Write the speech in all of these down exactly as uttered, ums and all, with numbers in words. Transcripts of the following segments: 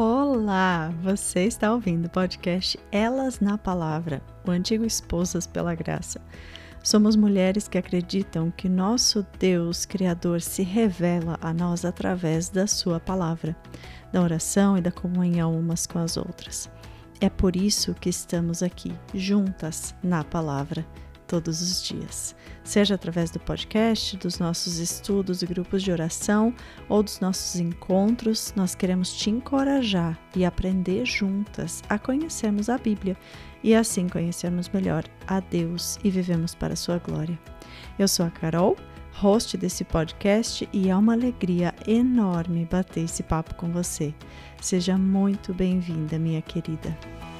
Olá, você está ouvindo o podcast Elas na Palavra, o antigo Esposas pela Graça. Somos mulheres que acreditam que nosso Deus Criador se revela a nós através da sua palavra, da oração e da comunhão umas com as outras. É por isso que estamos aqui, juntas na palavra, todos os dias. Seja através do podcast, dos nossos estudos e grupos de oração ou dos nossos encontros, nós queremos te encorajar e aprender juntas a conhecermos a Bíblia e assim conhecermos melhor a Deus e vivemos para a sua glória. Eu sou a Carol, host desse podcast, e é uma alegria enorme bater esse papo com você. Seja muito bem-vinda, minha querida.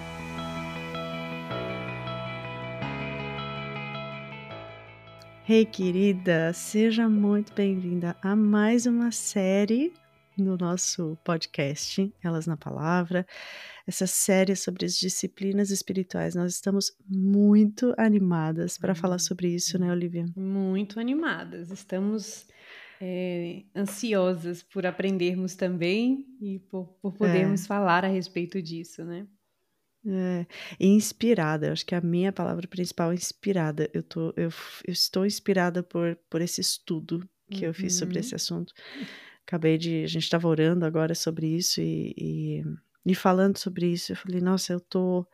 Hey, querida, seja muito bem-vinda a mais uma série no nosso podcast, Elas na Palavra. Essa série sobre as disciplinas espirituais. Nós estamos muito animadas para falar sobre isso, né, Olivia? Muito animadas. Estamos é, ansiosas por aprendermos também e por, por podermos É. falar a respeito disso, né? É, e inspirada, eu acho que a minha palavra principal é inspirada. Eu, tô, eu, eu estou inspirada por, por esse estudo que Uhum. eu fiz sobre esse assunto. Acabei de, a gente estava orando agora sobre isso e, e, e falando sobre isso, eu falei, nossa, eu tô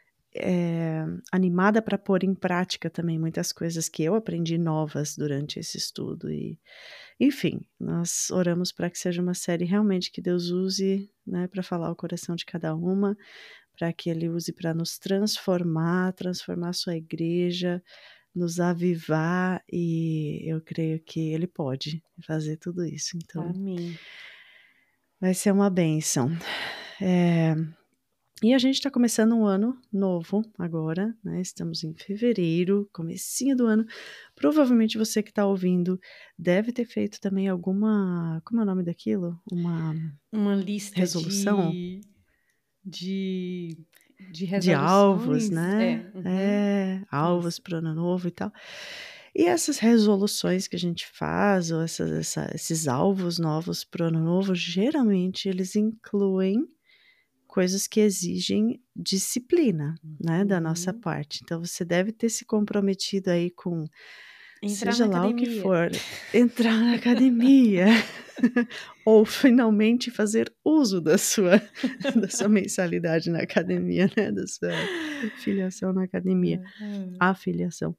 é, animada para pôr em prática também muitas coisas que eu aprendi novas durante esse estudo. E, enfim, nós oramos para que seja uma série realmente que Deus use, né, para falar o coração de cada uma, para que Ele use para nos transformar, transformar a sua igreja, nos avivar, e eu creio que Ele pode fazer tudo isso. Então, Amém. vai ser uma bênção. É, e a gente está começando um ano novo agora, né? Estamos em fevereiro, comecinho do ano. Provavelmente você que está ouvindo deve ter feito também alguma, como é o nome daquilo? Uma, Uma lista resolução? de, de, de De alvos, resoluções. né? É, uhum. É, alvos Isso. para o ano novo e tal. E essas resoluções que a gente faz, ou essas, essa, esses alvos novos para o ano novo, geralmente eles incluem coisas que exigem disciplina, né, da nossa Uhum. parte. Então, você deve ter se comprometido aí com, Entrar seja na lá o que academia. for, entrar na academia, ou finalmente fazer uso da sua, da sua mensalidade na academia, né, da sua filiação na academia, afiliação.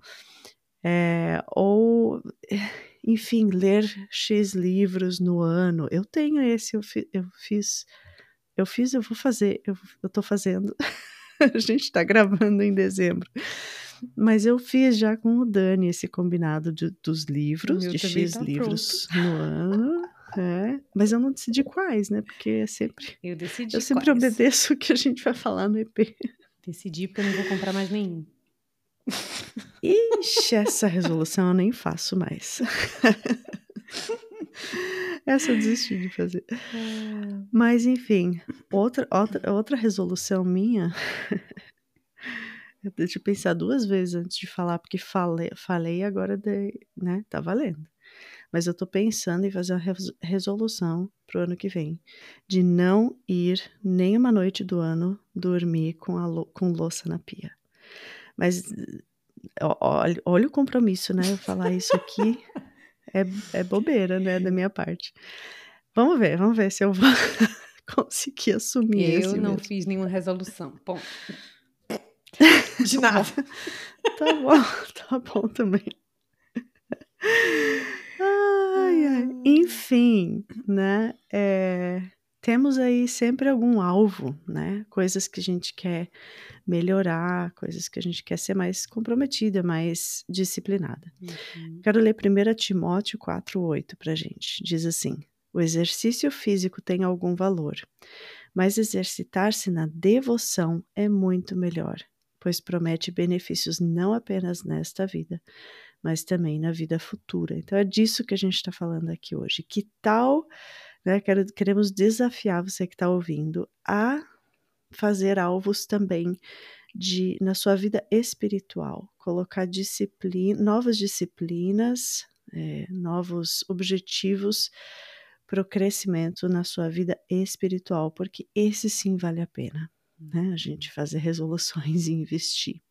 É, ou, enfim, ler X livros no ano. Eu tenho esse, eu, fi, eu fiz... Eu fiz, eu vou fazer, eu, eu tô fazendo. A gente tá gravando em dezembro. Mas eu fiz já com o Dani esse combinado de, dos livros, Meu de também X tá livros pronto. no ano. É, mas eu não decidi quais, né? Porque é sempre, Eu decidi eu sempre quais. obedeço o que a gente vai falar no E P. Decidi porque eu não vou comprar mais nenhum. Ixi, essa resolução eu nem faço mais. Essa eu desisti de fazer. Mas, enfim, outra, outra, outra resolução minha... Deixa eu pensar duas vezes antes de falar, porque falei, falei agora, de, né, tá valendo. Mas eu tô pensando em fazer uma res- resolução pro ano que vem, de não ir nenhuma noite do ano dormir com, a lou- com louça na pia. Mas ó, olha, olha o compromisso, né? Eu falar isso aqui é, é bobeira, né, da minha parte. Vamos ver, vamos ver se eu vou conseguir assumir Eu esse não mesmo. fiz nenhuma resolução. Ponto. De Tá bom, nada. tá bom, tá bom também. Ai, ai. Enfim, né? É, temos aí sempre algum alvo, né? Coisas que a gente quer melhorar, coisas que a gente quer ser mais comprometida, mais disciplinada. Uhum. Quero ler primeiro Timóteo quatro, oito pra gente. Diz assim: o exercício físico tem algum valor, mas exercitar-se na devoção é muito melhor, pois promete benefícios não apenas nesta vida, mas também na vida futura. Então é disso que a gente está falando aqui hoje. Que tal, né, quero, queremos desafiar você que está ouvindo a fazer alvos também de, na sua vida espiritual, colocar disciplina, novas disciplinas, é, novos objetivos para o crescimento na sua vida espiritual, porque esse sim vale a pena, né? A gente fazer resoluções e investir.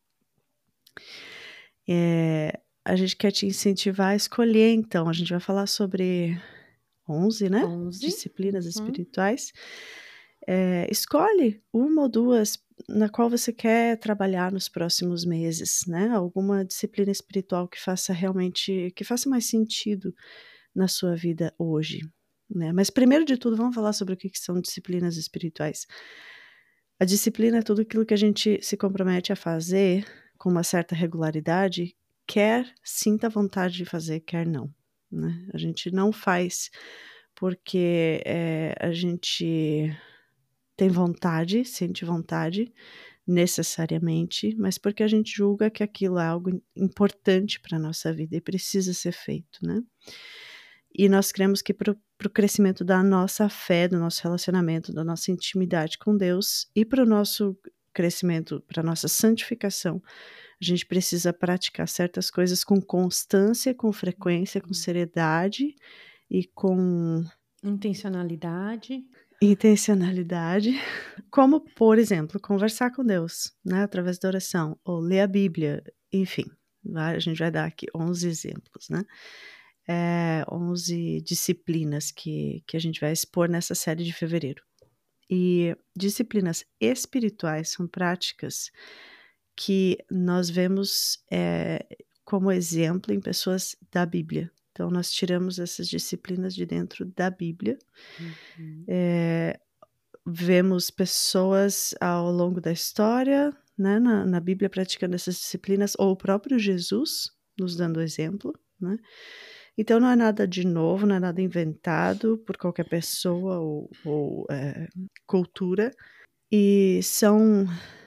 É, a gente quer te incentivar a escolher, então, a gente vai falar sobre onze, né? onze. Disciplinas Uhum. espirituais. É, escolhe uma ou duas na qual você quer trabalhar nos próximos meses, né? Alguma disciplina espiritual que faça realmente, que faça mais sentido na sua vida hoje, né? Mas primeiro de tudo, vamos falar sobre o que são disciplinas espirituais. A disciplina é tudo aquilo que a gente se compromete a fazer com uma certa regularidade, quer sinta vontade de fazer, quer não, né? A gente não faz porque é, a gente tem vontade, sente vontade, necessariamente, mas porque a gente julga que aquilo é algo importante para a nossa vida e precisa ser feito, né? E nós cremos que para o crescimento da nossa fé, do nosso relacionamento, da nossa intimidade com Deus e para o nosso crescimento, para a nossa santificação, a gente precisa praticar certas coisas com constância, com frequência, com seriedade e com Intencionalidade. intencionalidade, como, por exemplo, conversar com Deus, né, através da oração, ou ler a Bíblia, enfim, a gente vai dar aqui onze exemplos, né, é, onze disciplinas que, que a gente vai expor nessa série de fevereiro. E disciplinas espirituais são práticas que nós vemos é, como exemplo em pessoas da Bíblia. Então, nós tiramos essas disciplinas de dentro da Bíblia. Uhum. É, vemos pessoas ao longo da história, né, na, na Bíblia praticando essas disciplinas, ou o próprio Jesus nos dando exemplo, né? Então não é nada de novo, não é nada inventado por qualquer pessoa ou, ou é, cultura, e são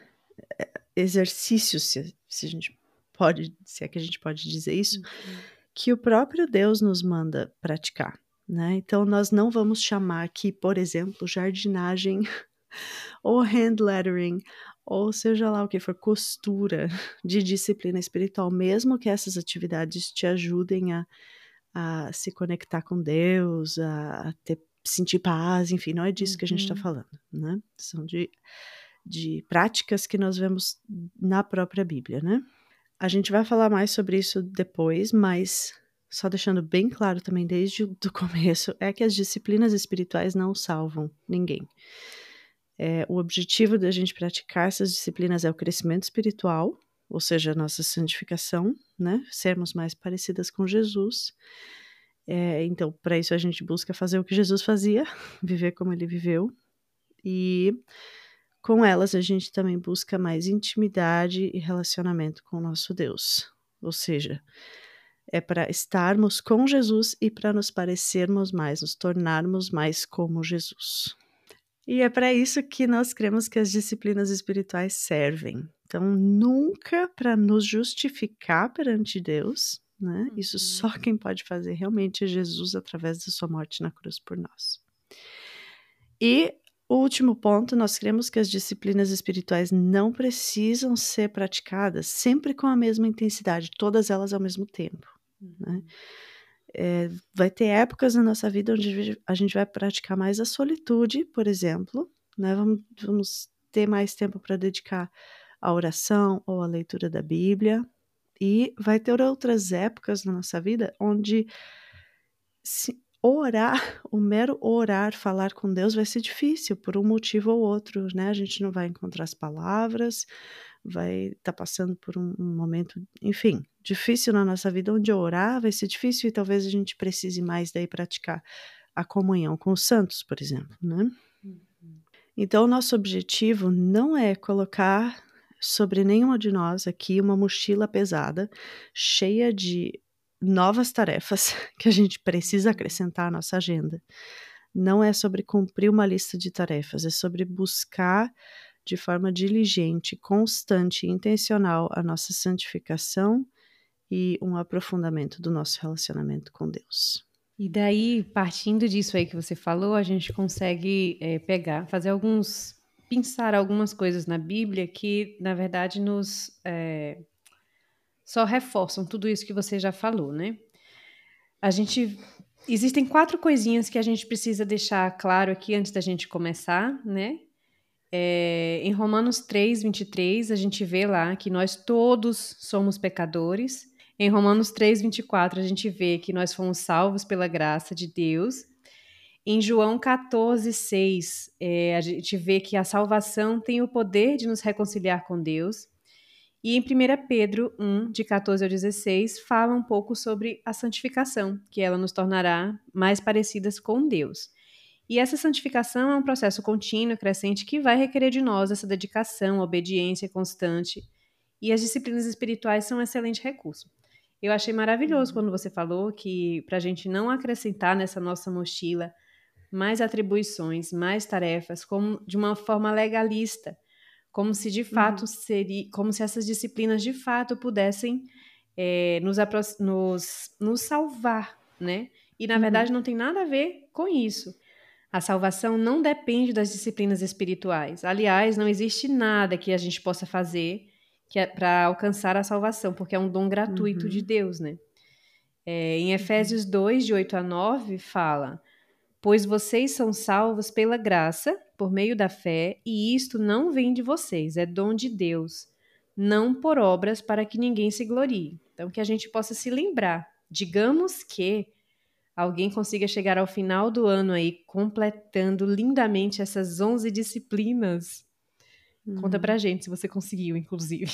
exercícios, se, se a gente pode, se é que a gente pode dizer isso, Uhum. que o próprio Deus nos manda praticar, né? Então nós não vamos chamar aqui, por exemplo, jardinagem ou hand lettering, ou seja lá o que for, costura de disciplina espiritual, mesmo que essas atividades te ajudem a, a se conectar com Deus, a, a ter, sentir paz, enfim, não é disso que a gente está Uhum. falando, né? São de, de práticas que nós vemos na própria Bíblia, né? A gente vai falar mais sobre isso depois, mas só deixando bem claro também desde o começo, é que as disciplinas espirituais não salvam ninguém. É, o objetivo da gente praticar essas disciplinas é o crescimento espiritual, ou seja, a nossa santificação, né? Sermos mais parecidas com Jesus. É, então, para isso a gente busca fazer o que Jesus fazia, viver como ele viveu. E com elas a gente também busca mais intimidade e relacionamento com o nosso Deus. Ou seja, é para estarmos com Jesus e para nos parecermos mais, nos tornarmos mais como Jesus. E é para isso que nós cremos que as disciplinas espirituais servem. Então, nunca para nos justificar perante Deus, né? Uhum. Isso só quem pode fazer realmente é Jesus através da sua morte na cruz por nós. E o último ponto, nós cremos que as disciplinas espirituais não precisam ser praticadas sempre com a mesma intensidade, todas elas ao mesmo tempo, Uhum. né? É, vai ter épocas na nossa vida onde a gente vai praticar mais a solitude, por exemplo, né? Vamos, vamos ter mais tempo para dedicar à oração ou à leitura da Bíblia. E vai ter outras épocas na nossa vida onde se orar, o mero orar, falar com Deus vai ser difícil por um motivo ou outro, né? A gente não vai encontrar as palavras, vai estar tá passando por um, um momento, enfim, difícil na nossa vida, onde orar vai ser difícil e talvez a gente precise mais daí praticar a comunhão com os santos, por exemplo, né? Uhum. Então, o nosso objetivo não é colocar sobre nenhuma de nós aqui uma mochila pesada, cheia de novas tarefas que a gente precisa acrescentar à nossa agenda. Não é sobre cumprir uma lista de tarefas, é sobre buscar de forma diligente, constante e intencional a nossa santificação e um aprofundamento do nosso relacionamento com Deus. E daí, partindo disso aí que você falou, a gente consegue é, pegar, fazer alguns, pensar algumas coisas na Bíblia que, na verdade, nos é, só reforçam tudo isso que você já falou, né? A gente Existem quatro coisinhas que a gente precisa deixar claro aqui antes da gente começar, né? É, em Romanos três, vinte e três, a gente vê lá que nós todos somos pecadores. Em Romanos três, vinte e quatro, a gente vê que nós fomos salvos pela graça de Deus. Em João quatorze, seis, é, a gente vê que a salvação tem o poder de nos reconciliar com Deus. E em primeira Pedro um, de quatorze ao dezesseis, fala um pouco sobre a santificação, que ela nos tornará mais parecidas com Deus. E essa santificação é um processo contínuo, crescente, que vai requerer de nós essa dedicação, obediência constante. E as disciplinas espirituais são um excelente recurso. Eu achei maravilhoso quando você falou que para a gente não acrescentar nessa nossa mochila mais atribuições, mais tarefas, como de uma forma legalista, como se de fato Uhum. seria, como se essas disciplinas de fato pudessem é, nos, nos, nos salvar, né? E na Uhum. verdade não tem nada a ver com isso. A salvação não depende das disciplinas espirituais. Aliás, não existe nada que a gente possa fazer que é para alcançar a salvação, porque é um dom gratuito de Uhum. Deus, né? É, em Efésios dois, de oito a nove, fala: pois vocês são salvos pela graça, por meio da fé, e isto não vem de vocês, é dom de Deus, não por obras para que ninguém se glorie. Então, que a gente possa se lembrar. Digamos que alguém consiga chegar ao final do ano aí, completando lindamente essas onze disciplinas. Uhum. Conta pra gente se você conseguiu, inclusive.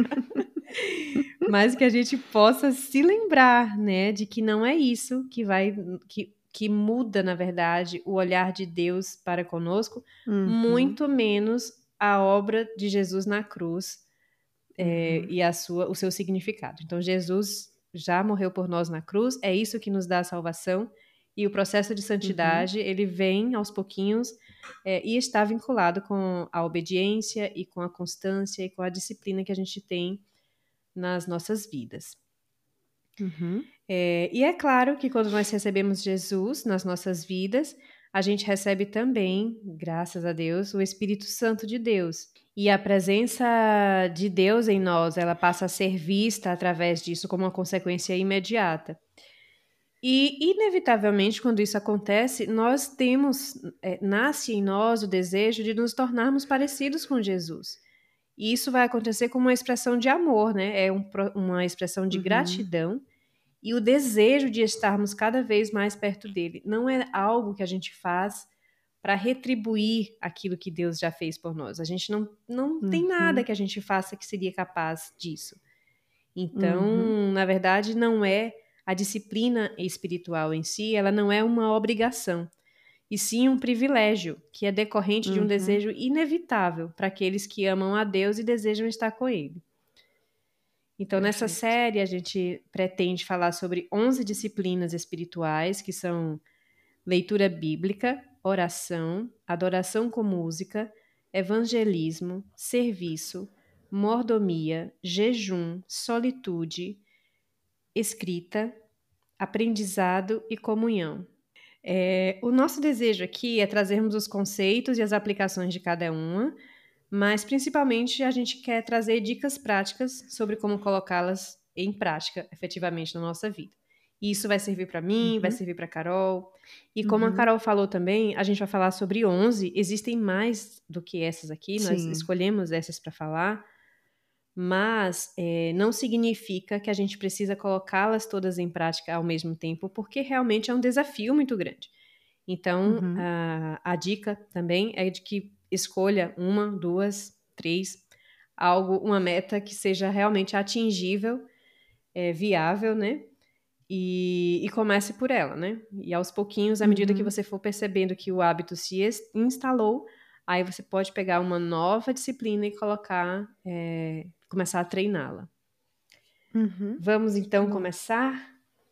Mas que a gente possa se lembrar, né, de que não é isso que vai... Que, que muda, na verdade, o olhar de Deus para conosco, Uhum. muito menos a obra de Jesus na cruz é, Uhum. e a sua, o seu significado. Então, Jesus já morreu por nós na cruz, é isso que nos dá a salvação, e o processo de santidade, Uhum. ele vem aos pouquinhos é, e está vinculado com a obediência e com a constância e com a disciplina que a gente tem nas nossas vidas. Uhum. É, e é claro que quando nós recebemos Jesus nas nossas vidas, a gente recebe também, graças a Deus, o Espírito Santo de Deus. E a presença de Deus em nós, ela passa a ser vista através disso como uma consequência imediata. E, inevitavelmente, quando isso acontece, nós temos, é, nasce em nós o desejo de nos tornarmos parecidos com Jesus. E isso vai acontecer como uma expressão de amor, né? É um, uma expressão de Uhum. gratidão e o desejo de estarmos cada vez mais perto dele. Não é algo que a gente faz para retribuir aquilo que Deus já fez por nós. A gente não, não Uhum. tem nada que a gente faça que seria capaz disso. Então, Uhum. na verdade, não é a disciplina espiritual em si, ela não é uma obrigação, e sim um privilégio que é decorrente de um Uhum. desejo inevitável para aqueles que amam a Deus e desejam estar com Ele. Então, Perfeito. nessa série, a gente pretende falar sobre onze disciplinas espirituais, que são leitura bíblica, oração, adoração com música, evangelismo, serviço, mordomia, jejum, solitude, escrita, aprendizado e comunhão. É, o nosso desejo aqui é trazermos os conceitos e as aplicações de cada uma, mas principalmente a gente quer trazer dicas práticas sobre como colocá-las em prática efetivamente na nossa vida. E isso vai servir para mim, Uhum. vai servir para a Carol. E como Uhum. a Carol falou também, a gente vai falar sobre onze. Existem mais do que essas aqui, nós Sim. escolhemos essas para falar, mas é, não significa que a gente precisa colocá-las todas em prática ao mesmo tempo, porque realmente é um desafio muito grande. Então, Uhum. a, a dica também é de que escolha uma, duas, três, algo, uma meta que seja realmente atingível, é, viável, né? E, e comece por ela, né? E aos pouquinhos, à medida que Uhum. você for percebendo que o hábito se instalou, aí você pode pegar uma nova disciplina e colocar, é, começar a treiná-la. Uhum. Vamos então Bom. começar?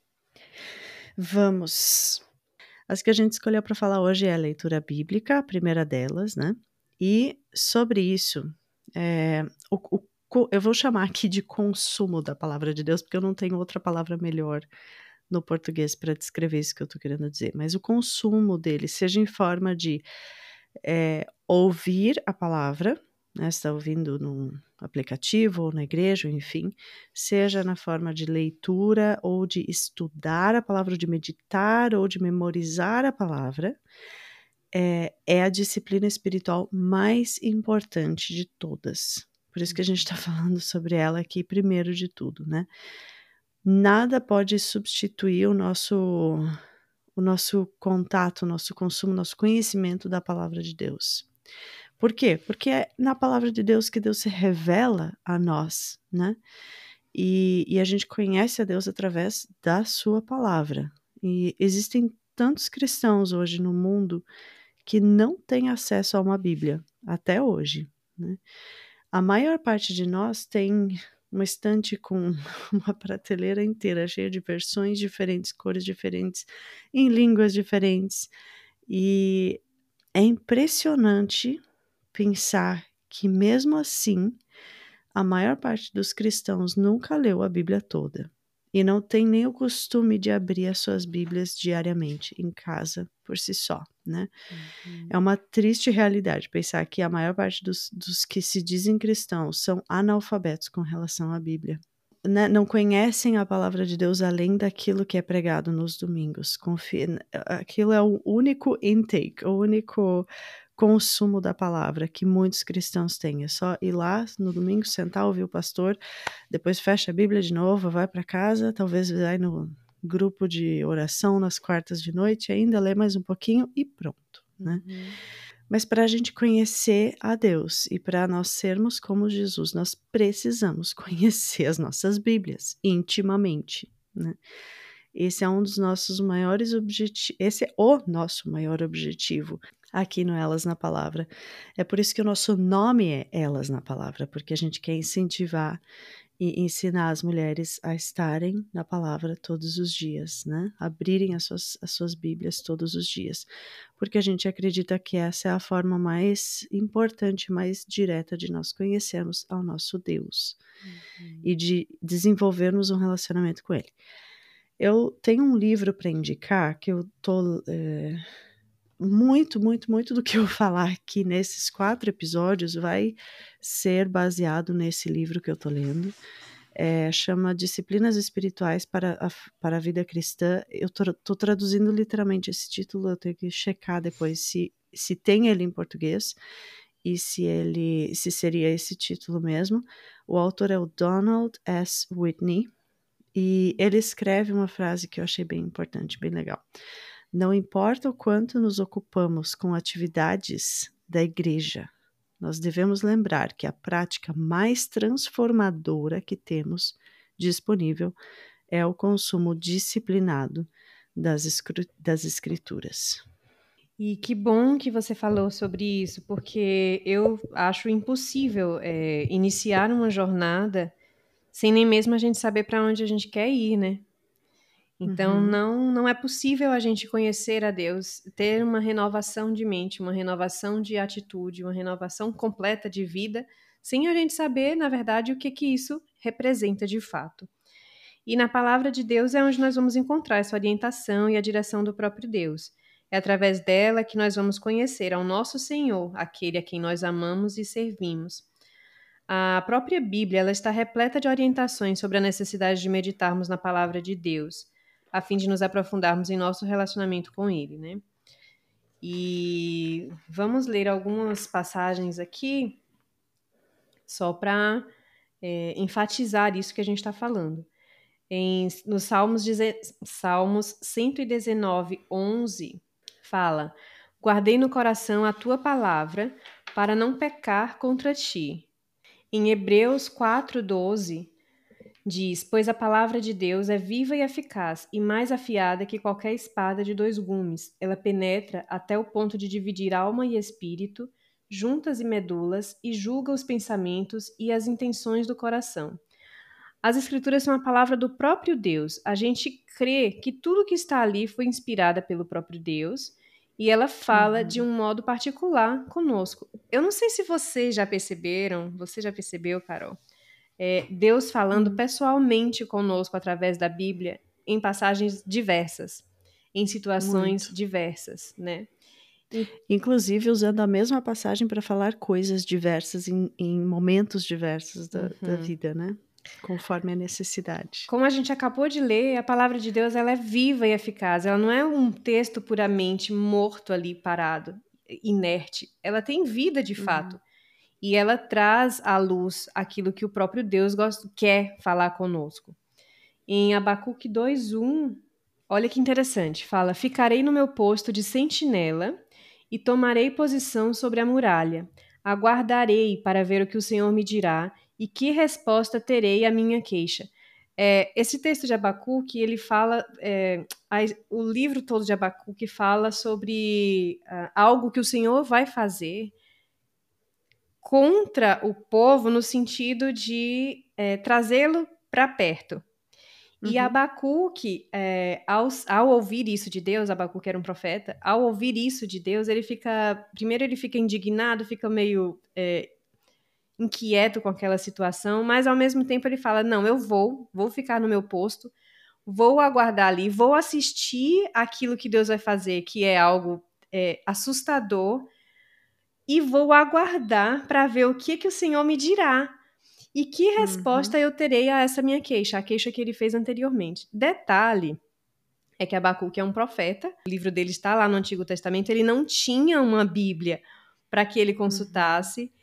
Vamos. As que a gente escolheu para falar hoje é a leitura bíblica, a primeira delas, né? E sobre isso, é, o, o, eu vou chamar aqui de consumo da palavra de Deus, porque eu não tenho outra palavra melhor no português para descrever isso que eu estou querendo dizer. Mas o consumo dele, seja em forma de é, ouvir a palavra, né? Você está ouvindo num aplicativo ou na igreja, enfim, seja na forma de leitura ou de estudar a palavra, de meditar ou de memorizar a palavra, é, é a disciplina espiritual mais importante de todas. Por isso que a gente está falando sobre ela aqui primeiro de tudo, né? Nada pode substituir o nosso, o nosso contato, o nosso consumo, o nosso conhecimento da palavra de Deus. Por quê? Porque é na palavra de Deus que Deus se revela a nós, né? E, e a gente conhece a Deus através da sua palavra. E existem tantos cristãos hoje no mundo que não têm acesso a uma Bíblia, até hoje, né? A maior parte de nós tem uma estante com uma prateleira inteira, cheia de versões diferentes, cores diferentes, em línguas diferentes. E é impressionante pensar que, mesmo assim, a maior parte dos cristãos nunca leu a Bíblia toda e não tem nem o costume de abrir as suas Bíblias diariamente em casa por si só, né? Uhum. É uma triste realidade pensar que a maior parte dos, dos que se dizem cristãos são analfabetos com relação à Bíblia. Né? Não conhecem a palavra de Deus além daquilo que é pregado nos domingos. Confia, aquilo é o único intake, o único consumo da palavra que muitos cristãos têm. É só ir lá no domingo, sentar, ouvir o pastor, depois fecha a Bíblia de novo, vai para casa, talvez vai no grupo de oração nas quartas de noite, ainda lê mais um pouquinho e pronto, né? Uhum. Mas para a gente conhecer a Deus e para nós sermos como Jesus, nós precisamos conhecer as nossas Bíblias intimamente, né? Esse é um dos nossos maiores objetivos, esse é o nosso maior objetivo aqui no Elas na Palavra. É por isso que o nosso nome é Elas na Palavra, porque a gente quer incentivar e ensinar as mulheres a estarem na palavra todos os dias, né? Abrirem as suas, as suas Bíblias todos os dias, porque a gente acredita que essa é a forma mais importante, mais direta de nós conhecermos ao nosso Deus, uhum, e de desenvolvermos um relacionamento com Ele. Eu tenho um livro para indicar que eu tô... É, muito, muito, muito do que eu falar aqui nesses quatro episódios vai ser baseado nesse livro que eu tô lendo. É, chama Disciplinas Espirituais para a, para a Vida Cristã. Eu tô, tô traduzindo literalmente esse título, eu tenho que checar depois se, se tem ele em português e se ele se seria esse título mesmo. O autor é o Donald S. Whitney e ele escreve uma frase que eu achei bem importante, bem legal. Não importa o quanto nos ocupamos com atividades da igreja, nós devemos lembrar que a prática mais transformadora que temos disponível é o consumo disciplinado das, escri- das escrituras. E que bom que você falou sobre isso, porque eu acho impossível é, iniciar uma jornada sem nem mesmo a gente saber para onde a gente quer ir, né? Então, uhum. não, não é possível a gente conhecer a Deus, ter uma renovação de mente, uma renovação de atitude, uma renovação completa de vida, sem a gente saber, na verdade, o que, que isso representa de fato. E na palavra de Deus é onde nós vamos encontrar essa orientação e a direção do próprio Deus. É através dela que nós vamos conhecer ao nosso Senhor, aquele a quem nós amamos e servimos. A própria Bíblia ela está repleta de orientações sobre a necessidade de meditarmos na palavra de Deus, a fim de nos aprofundarmos em nosso relacionamento com Ele, né? E vamos ler algumas passagens aqui, só para é, enfatizar isso que a gente está falando. Em, no Salmos, Salmos cento e dezenove, onze, fala: guardei no coração a tua palavra para não pecar contra ti. Em Hebreus quatro, doze, diz: pois a palavra de Deus é viva e eficaz, e mais afiada que qualquer espada de dois gumes. Ela penetra até o ponto de dividir alma e espírito, juntas e medulas, e julga os pensamentos e as intenções do coração. As escrituras são a palavra do próprio Deus. A gente crê que tudo que está ali foi inspirada pelo próprio Deus, e ela fala uhum. de um modo particular conosco. Eu não sei se vocês já perceberam, você já percebeu, Carol? É, Deus falando uhum. pessoalmente conosco através da Bíblia em passagens diversas, em situações Muito. diversas, né? Inclusive usando a mesma passagem para falar coisas diversas em, em momentos diversos da, Uhum. da vida, né? Conforme a necessidade. Como a gente acabou de ler, a palavra de Deus ela é viva e eficaz. Ela não é um texto puramente morto ali, parado, inerte. Ela tem vida de fato. Uhum. E ela traz à luz aquilo que o próprio Deus gosta, quer falar conosco. Em Abacuque dois, um, olha que interessante, fala: ficarei no meu posto de sentinela e tomarei posição sobre a muralha. Aguardarei para ver o que o Senhor me dirá e que resposta terei à minha queixa. É, esse texto de Abacuque, ele fala, é, a, o livro todo de Abacuque fala sobre uh, algo que o Senhor vai fazer contra o povo no sentido de é, trazê-lo para perto. E Uhum. Abacuque, é, ao, ao ouvir isso de Deus, Abacuque era um profeta, ao ouvir isso de Deus, ele fica, primeiro ele fica indignado, fica meio é, inquieto com aquela situação, mas ao mesmo tempo ele fala, não, eu vou, vou ficar no meu posto, vou aguardar ali, vou assistir aquilo que Deus vai fazer, que é algo é, assustador, e vou aguardar para ver o que, que o Senhor me dirá. E que resposta Uhum. eu terei a essa minha queixa, a queixa que ele fez anteriormente. Detalhe é que Abacuque é um profeta, o livro dele está lá no Antigo Testamento, ele não tinha uma Bíblia para que ele consultasse, uhum.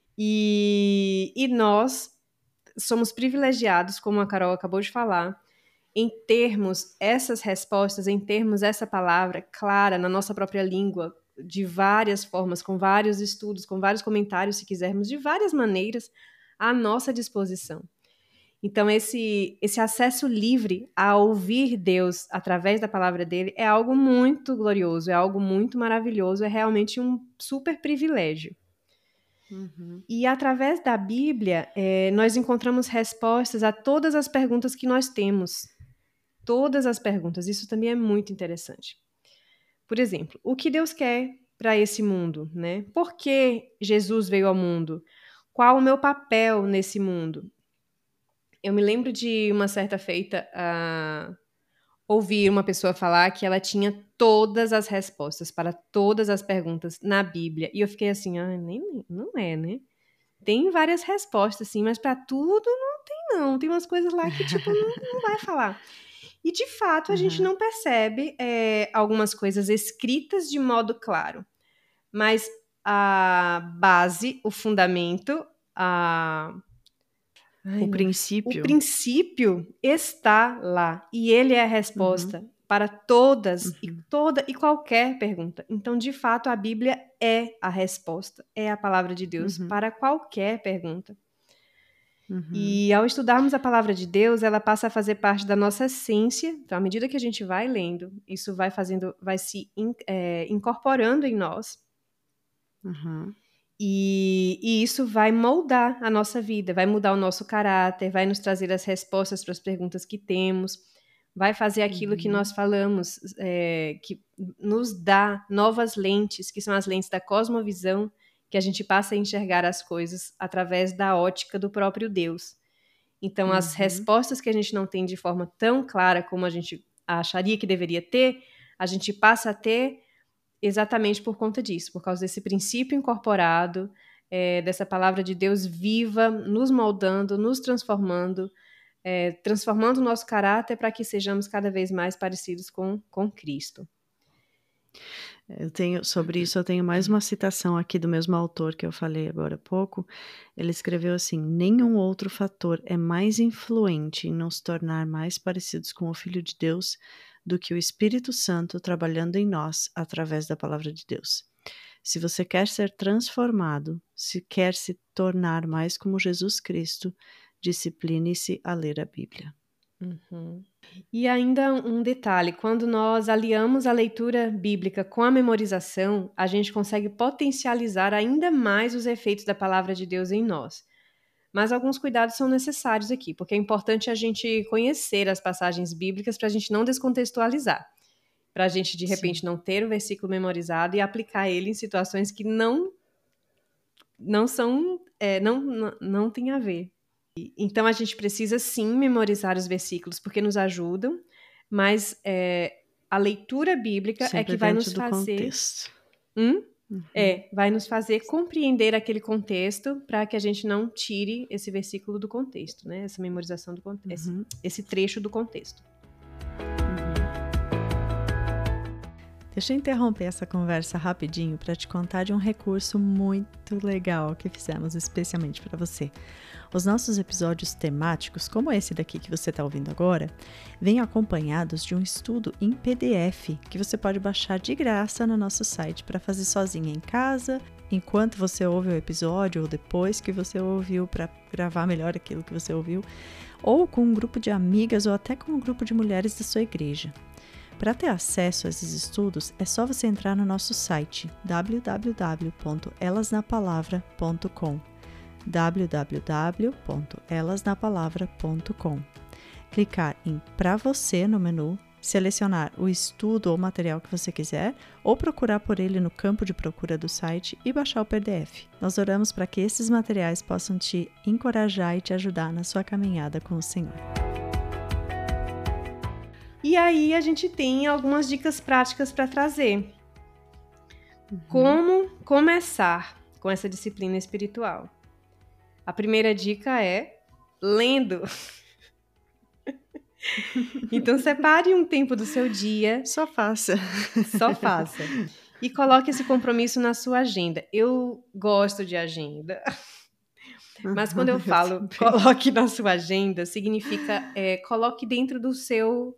e, e nós somos privilegiados, como a Carol acabou de falar, em termos essas respostas, em termos essa palavra clara na nossa própria língua, de várias formas, com vários estudos, com vários comentários, se quisermos, de várias maneiras, à nossa disposição. Então, esse, esse acesso livre a ouvir Deus através da palavra dele é algo muito glorioso, é algo muito maravilhoso, é realmente um super privilégio. Uhum. E através da Bíblia, é, nós encontramos respostas a todas as perguntas que nós temos. Todas as perguntas, isso também é muito interessante. Por exemplo, o que Deus quer para esse mundo, né? Por que Jesus veio ao mundo? Qual o meu papel nesse mundo? Eu me lembro de uma certa feita uh, ouvir uma pessoa falar que ela tinha todas as respostas para todas as perguntas na Bíblia. E eu fiquei assim, ah, nem, não é, né? Tem várias respostas, sim, mas para tudo não tem, não. Tem umas coisas lá que, tipo, não, não vai falar. E, de fato, a uhum. gente não percebe é, algumas coisas escritas de modo claro. Mas a base, o fundamento, a... Ai, o princípio. O princípio está lá. E ele é a resposta uhum. para todas uhum. e toda e qualquer pergunta. Então, de fato, a Bíblia é a resposta. É a palavra de Deus uhum. para qualquer pergunta. Uhum. E ao estudarmos a palavra de Deus, ela passa a fazer parte da nossa essência. Então, à medida que a gente vai lendo, isso vai fazendo, vai se in, é, incorporando em nós. Uhum. E, e isso vai moldar a nossa vida, vai mudar o nosso caráter, vai nos trazer as respostas para as perguntas que temos, vai fazer aquilo uhum. que nós falamos, é, que nos dá novas lentes, que são as lentes da cosmovisão, que a gente passa a enxergar as coisas através da ótica do próprio Deus. Então, uhum. as respostas que a gente não tem de forma tão clara como a gente acharia que deveria ter, a gente passa a ter exatamente por conta disso, por causa desse princípio incorporado, é, dessa palavra de Deus viva, nos moldando, nos transformando, é, transformando o nosso caráter para que sejamos cada vez mais parecidos com, com Cristo. Eu tenho, sobre isso eu tenho mais uma citação aqui do mesmo autor que eu falei agora há pouco. Ele escreveu assim: nenhum outro fator é mais influente em nos tornar mais parecidos com o Filho de Deus do que o Espírito Santo trabalhando em nós através da palavra de Deus. Se você quer ser transformado, se quer se tornar mais como Jesus Cristo, discipline-se a ler a Bíblia. Uhum. E ainda um detalhe, quando nós aliamos a leitura bíblica com a memorização, a gente consegue potencializar ainda mais os efeitos da palavra de Deus em nós. Mas alguns cuidados são necessários aqui, porque é importante a gente conhecer as passagens bíblicas para a gente não descontextualizar, para a gente, de repente, Sim. não ter o versículo memorizado e aplicar ele em situações que não, não são, é, não, não, não tem a ver. Então, a gente precisa, sim, memorizar os versículos, porque nos ajudam, mas é, a leitura bíblica Sempre é que vai dentro nos do fazer... contexto. Hum? Uhum. É, vai nos fazer compreender aquele contexto para que a gente não tire esse versículo do contexto, né? Essa memorização do contexto, Uhum. esse, esse trecho do contexto. Deixa eu interromper essa conversa rapidinho para te contar de um recurso muito legal que fizemos especialmente para você. Os nossos episódios temáticos, como esse daqui que você está ouvindo agora, vêm acompanhados de um estudo em P D F que você pode baixar de graça no nosso site para fazer sozinha em casa, enquanto você ouve o episódio ou depois que você ouviu para gravar melhor aquilo que você ouviu, ou com um grupo de amigas ou até com um grupo de mulheres da sua igreja. Para ter acesso a esses estudos, é só você entrar no nosso site w w w ponto elas na palavra ponto com w w w ponto elas na palavra ponto com, clicar em Pra Você no menu, selecionar o estudo ou material que você quiser ou procurar por ele no campo de procura do site e baixar o P D F. Nós oramos para que esses materiais possam te encorajar e te ajudar na sua caminhada com o Senhor. E aí a gente tem algumas dicas práticas para trazer. Uhum. Como começar com essa disciplina espiritual? A primeira dica é lendo. Então separe um tempo do seu dia. Só faça. Só faça. E coloque esse compromisso na sua agenda. Eu gosto de agenda. Mas quando eu falo eu coloque na sua agenda, significa é, coloque dentro do seu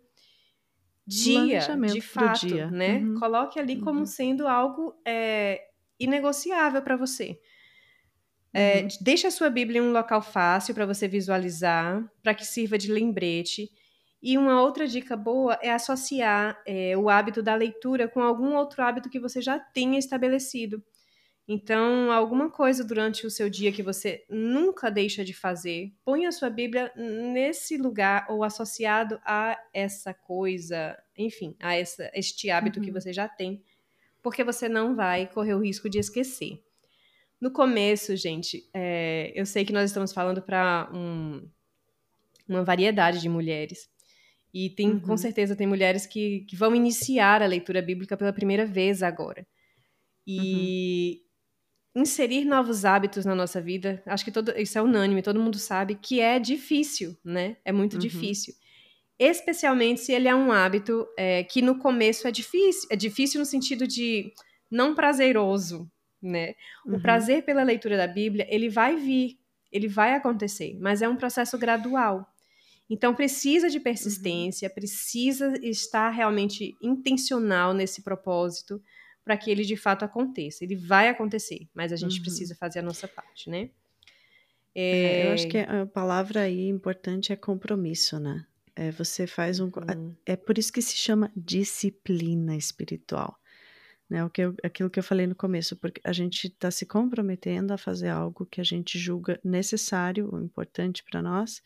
dia, de fato, dia. né? Uhum. Coloque ali como uhum. sendo algo é, inegociável para você. É, uhum. Deixe a sua Bíblia em um local fácil para você visualizar, para que sirva de lembrete. E uma outra dica boa é associar é, o hábito da leitura com algum outro hábito que você já tenha estabelecido. Então, alguma coisa durante o seu dia que você nunca deixa de fazer, põe a sua Bíblia nesse lugar ou associado a essa coisa, enfim, a essa, este hábito uhum. que você já tem, porque você não vai correr o risco de esquecer. No começo, gente, é, eu sei que nós estamos falando para um, uma variedade de mulheres. E tem, uhum. com certeza tem mulheres que, que vão iniciar a leitura bíblica pela primeira vez agora. E uhum. inserir novos hábitos na nossa vida, acho que todo, isso é unânime, todo mundo sabe que é difícil, né? É muito uhum. difícil. Especialmente se ele é um hábito é, que no começo é difícil. É difícil no sentido de não prazeroso, né? Uhum. O prazer pela leitura da Bíblia, ele vai vir, ele vai acontecer, mas é um processo gradual. Então, precisa de persistência, uhum. precisa estar realmente intencional nesse propósito para que ele, de fato, aconteça. Ele vai acontecer, mas a gente uhum. precisa fazer a nossa parte, né? É... É, eu acho que a palavra aí importante é compromisso, né? É, você faz um... Uhum. É por isso que se chama disciplina espiritual. Né, o que eu, aquilo que eu falei no começo, porque a gente está se comprometendo a fazer algo que a gente julga necessário ou importante para nós,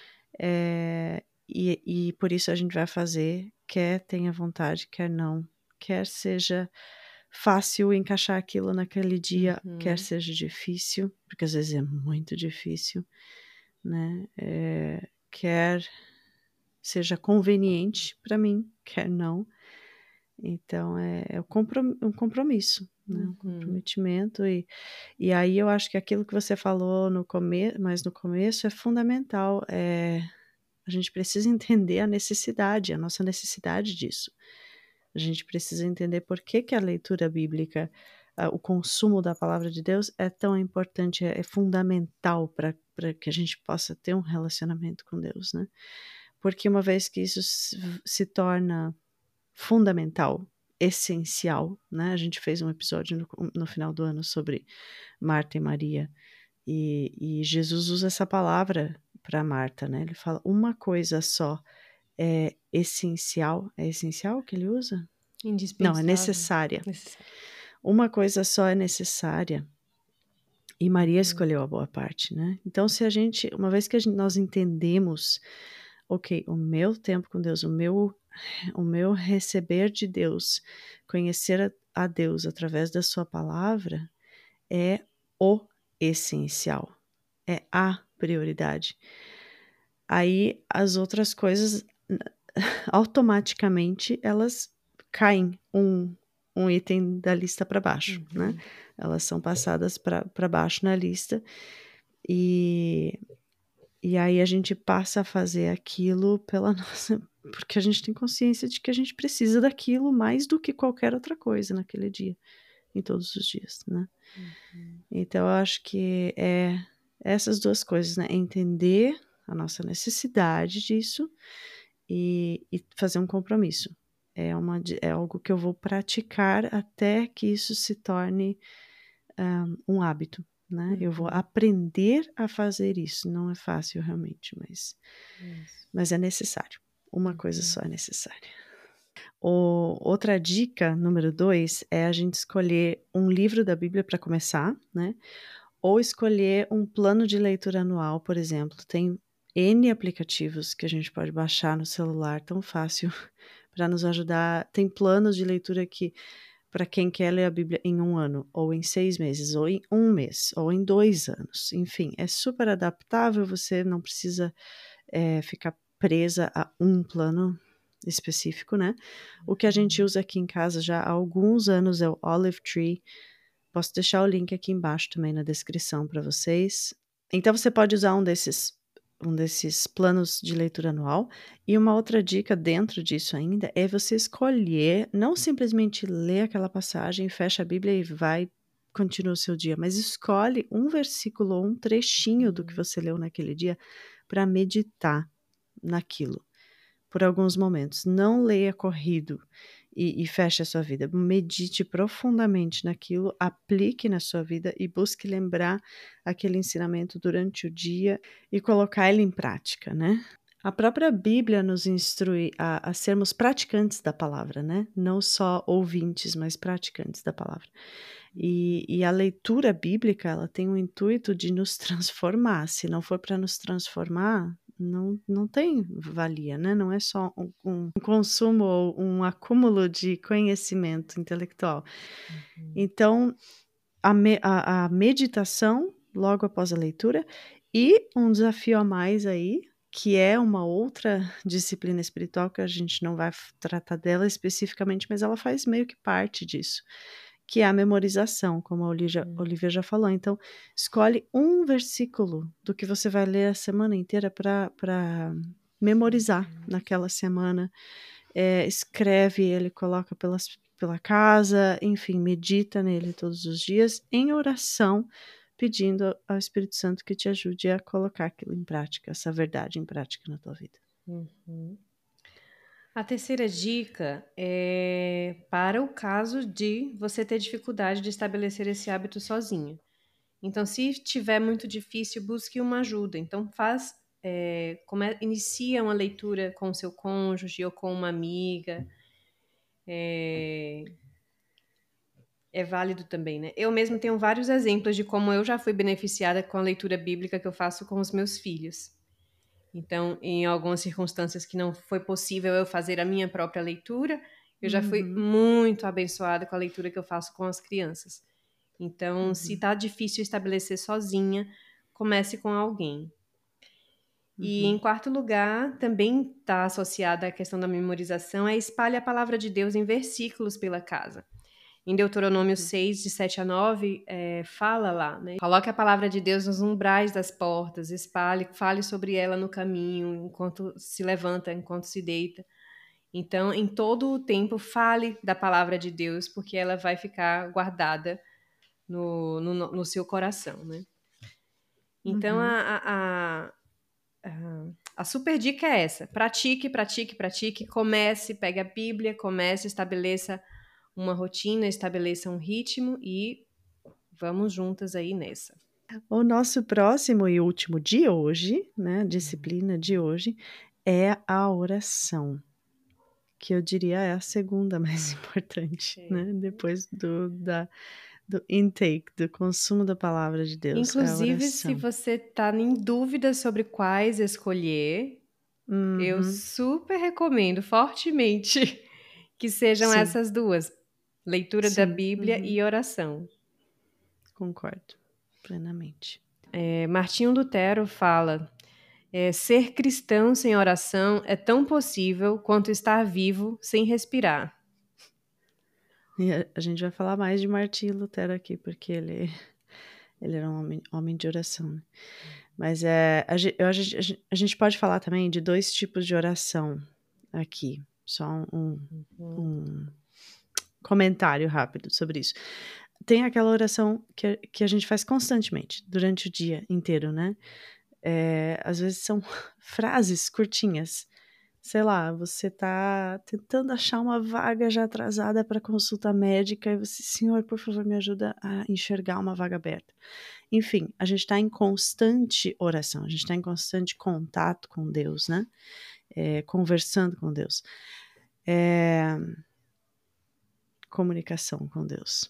é, e, e por isso a gente vai fazer, quer tenha vontade, quer não, quer seja fácil encaixar aquilo naquele dia, uhum. quer seja difícil, porque às vezes é muito difícil, né, é, quer seja conveniente para mim, quer não. Então, é, é um compromisso, né? Um comprometimento. E, e aí eu acho que aquilo que você falou no começo, mas no começo é fundamental. É, a gente precisa entender a necessidade, a nossa necessidade disso. A gente precisa entender por que, que a leitura bíblica, uh, o consumo da palavra de Deus é tão importante, é, é fundamental para que a gente possa ter um relacionamento com Deus, né? Porque uma vez que isso se, se torna fundamental, essencial, né? A gente fez um episódio no, no final do ano sobre Marta e Maria, e, e Jesus usa essa palavra para Marta, né? Ele fala, uma coisa só é essencial, é essencial que ele usa? Indispensável. Não, é necessária. Necessário. Uma coisa só é necessária, e Maria escolheu a boa parte, né? Então, se a gente, uma vez que a gente, nós entendemos, ok, o meu tempo com Deus, o meu o meu receber de Deus, conhecer a, a Deus através da sua palavra é o essencial, é a prioridade. Aí as outras coisas automaticamente elas caem um um item da lista para baixo, Uhum. né? Elas são passadas para baixo na lista e, e aí a gente passa a fazer aquilo pela nossa... Porque a gente tem consciência de que a gente precisa daquilo mais do que qualquer outra coisa naquele dia, em todos os dias, né? Uhum. Então, eu acho que é essas duas coisas, né? Entender a nossa necessidade disso e, e fazer um compromisso. É, uma, é algo que eu vou praticar até que isso se torne um, um hábito, né? Uhum. Eu vou aprender a fazer isso. Não é fácil, realmente, mas, mas é necessário. Uma uhum. coisa só é necessária. O, outra dica, número dois, é a gente escolher um livro da Bíblia para começar, né? Ou escolher um plano de leitura anual, por exemplo. Tem N aplicativos que a gente pode baixar no celular, tão fácil, para nos ajudar. Tem planos de leitura que, para quem quer ler a Bíblia em um ano, ou em seis meses, ou em um mês, ou em dois anos. Enfim, é super adaptável, você não precisa é, ficar presa a um plano específico, né? O que a gente usa aqui em casa já há alguns anos é o Olive Tree. Posso deixar o link aqui embaixo também na descrição para vocês. Então você pode usar um desses, um desses planos de leitura anual. E uma outra dica dentro disso ainda é você escolher, não simplesmente ler aquela passagem, fecha a Bíblia e vai, continua o seu dia, mas escolhe um versículo ou um trechinho do que você leu naquele dia para meditar naquilo por alguns momentos. Não leia corrido e, e feche a sua vida. Medite profundamente naquilo, aplique na sua vida e busque lembrar aquele ensinamento durante o dia e colocar ele em prática, né? A própria Bíblia nos instrui a, a sermos praticantes da palavra, né? Não só ouvintes, mas praticantes da palavra. E, e a leitura bíblica, ela tem o intuito de nos transformar. Se não for para nos transformar, não, não tem valia, né? Não é só um, um consumo ou um acúmulo de conhecimento intelectual. Uhum. Então, a, me, a, a meditação logo após a leitura e um desafio a mais aí, que é uma outra disciplina espiritual que a gente não vai tratar dela especificamente, mas ela faz meio que parte disso, que é a memorização, como a Olivia, hum. Olivia já falou. Então, escolhe um versículo do que você vai ler a semana inteira para memorizar hum. naquela semana. É, escreve ele, coloca pelas, pela casa, enfim, medita nele todos os dias, em oração, pedindo ao Espírito Santo que te ajude a colocar aquilo em prática, essa verdade em prática na tua vida. Uhum. A terceira dica é para o caso de você ter dificuldade de estabelecer esse hábito sozinho. Então, se tiver muito difícil, busque uma ajuda. Então, faz, é, come, inicia uma leitura com o seu cônjuge ou com uma amiga. É, é válido também, né? Eu mesmo tenho vários exemplos de como eu já fui beneficiada com a leitura bíblica que eu faço com os meus filhos. Então, em algumas circunstâncias que não foi possível eu fazer a minha própria leitura, eu já fui uhum. muito abençoada com a leitura que eu faço com as crianças. Então, uhum. se está difícil estabelecer sozinha, comece com alguém. Uhum. E, em quarto lugar, também está associada à questão da memorização, é espalhe a palavra de Deus em versículos pela casa. Em Deuteronômio uhum. seis, de sete a nove, é, fala lá, né? Coloque a palavra de Deus nos umbrais das portas, espalhe, fale sobre ela no caminho, enquanto se levanta, enquanto se deita. Então, em todo o tempo, fale da palavra de Deus, porque ela vai ficar guardada no, no, no seu coração, né? Então, uhum. a, a, a, a super dica é essa. Pratique, pratique, pratique. Comece, pegue a Bíblia, comece, estabeleça uma rotina, estabeleça um ritmo e vamos juntas aí nessa. O nosso próximo e último de hoje, né, disciplina de hoje, é a oração, que eu diria é a segunda mais importante, é. né, depois do, da, do intake, do consumo da palavra de Deus. Inclusive, é a se você está em dúvida sobre quais escolher, uhum. eu super recomendo fortemente que sejam Sim. essas duas. Leitura Sim. da Bíblia uhum. e oração. Concordo plenamente. É, Martinho Lutero fala, é, ser cristão sem oração é tão possível quanto estar vivo sem respirar. E a, a gente vai falar mais de Martim Lutero aqui, porque ele, ele era um homem, homem de oração, né? Mas é, a, ge- eu- a gente- a gente pode falar também de dois tipos de oração aqui. Só um, um, um comentário rápido sobre isso. Tem aquela oração que, a- que a gente faz constantemente, durante o dia inteiro, né? É, às vezes são frases curtinhas. Sei lá, você tá tentando achar uma vaga já atrasada para consulta médica e você, senhor, por favor, me ajuda a enxergar uma vaga aberta. Enfim, a gente está em constante oração, a gente está em constante contato com Deus, né? É, conversando com Deus. É, comunicação com Deus.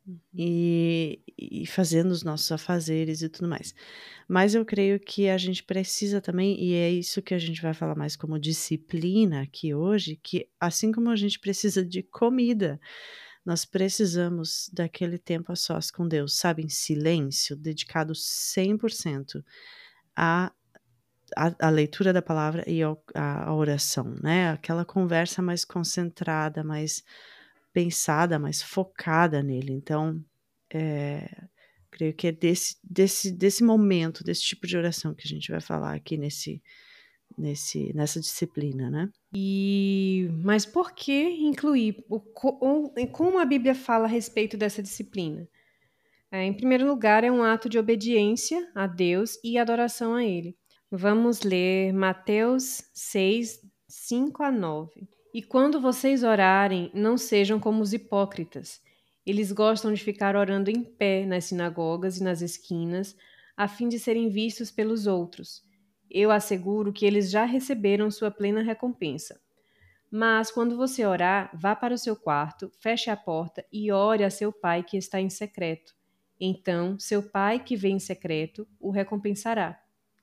E, e fazendo os nossos afazeres e tudo mais. Mas eu creio que a gente precisa também, e é isso que a gente vai falar mais como disciplina aqui hoje, que assim como a gente precisa de comida, nós precisamos daquele tempo a sós com Deus, sabe, em silêncio, dedicado cem por cento à, à, à leitura da palavra e ao, à, à oração, né? Aquela conversa mais concentrada, mais pensada, mais focada nele. Então, é, creio que é desse, desse, desse momento, desse tipo de oração que a gente vai falar aqui nesse, nesse, nessa disciplina, né? E, mas por que incluir? O, co- o- e como a Bíblia fala a respeito dessa disciplina? É, em primeiro lugar, é um ato de obediência a Deus e adoração a Ele. Vamos ler Mateus seis, cinco a nove. E quando vocês orarem, não sejam como os hipócritas. Eles gostam de ficar orando em pé nas sinagogas e nas esquinas, a fim de serem vistos pelos outros. Eu asseguro que eles já receberam sua plena recompensa. Mas quando você orar, vá para o seu quarto, feche a porta e ore a seu pai que está em secreto. Então, seu pai que vê em secreto o recompensará.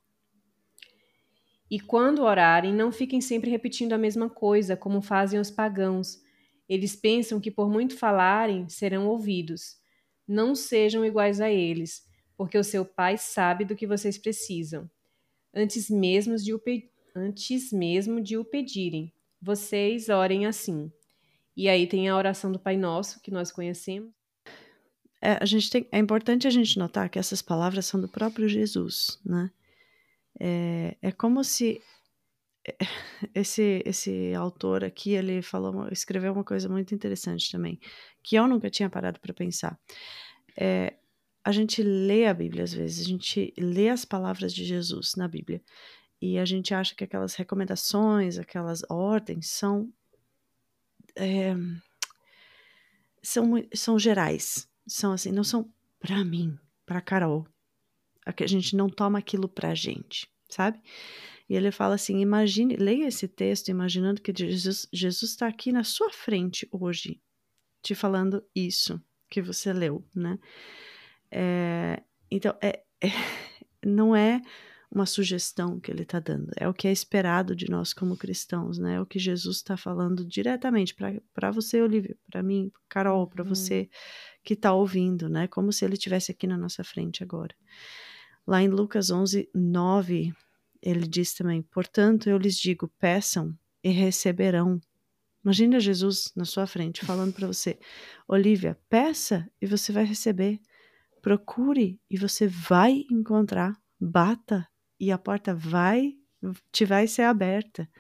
E quando orarem, não fiquem sempre repetindo a mesma coisa, como fazem os pagãos. Eles pensam que por muito falarem, serão ouvidos. Não sejam iguais a eles, porque o seu pai sabe do que vocês precisam, antes mesmo de o, pe- antes mesmo de o pedirem. Vocês orem assim. E aí tem a oração do Pai Nosso, que nós conhecemos. É, a gente tem, é importante a gente notar que essas palavras são do próprio Jesus, né? É, é como se esse, esse autor aqui, ele falou, escreveu uma coisa muito interessante também, que eu nunca tinha parado para pensar. É, a gente lê a Bíblia às vezes, a gente lê as palavras de Jesus na Bíblia e a gente acha que aquelas recomendações, aquelas ordens são é, são, mui- são gerais, são assim, não são para mim, para Carol. A que a gente não toma aquilo pra gente, sabe? E ele fala assim: imagine, leia esse texto imaginando que Jesus Jesus está aqui na sua frente hoje, te falando isso que você leu, né? É, então, é, é- não é uma sugestão que ele está dando, é o que é esperado de nós como cristãos, né? É o que Jesus está falando diretamente para você, Olivia, para mim, Carol, para Uhum. você que está ouvindo, né? Como se ele estivesse aqui na nossa frente agora. Lá em Lucas onze, nove, ele diz também: portanto, eu lhes digo, peçam e receberão. Imagina Jesus na sua frente falando para você: Olivia, peça e você vai receber. Procure e você vai encontrar. Bata e a porta vai te vai ser aberta.